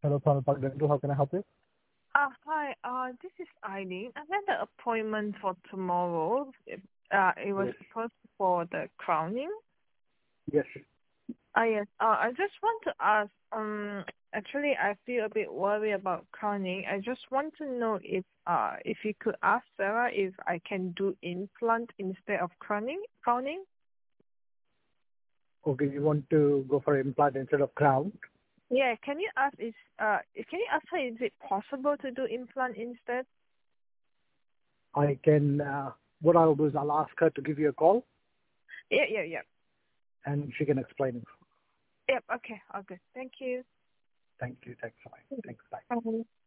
Hello, Tharmal Park Dental. How can I help you? Hi. This is Eileen. I had an appointment for tomorrow. It was Yes. supposed for the crowning. Yes. Yes. I just want to ask. Actually, I feel a bit worried about crowning. I just want to know if you could ask Sarah if I can do implant instead of crowning. Crowning. Okay, you want to go for implant instead of crown? Yeah. Can you ask can you ask her is it possible to do implant instead? I can, what I'll do is I'll ask her to give you a call Yeah. and she can explain it. Yep. Okay. Okay. Thank you. Thank you. Thanks. Bye. Thanks. Bye. Bye.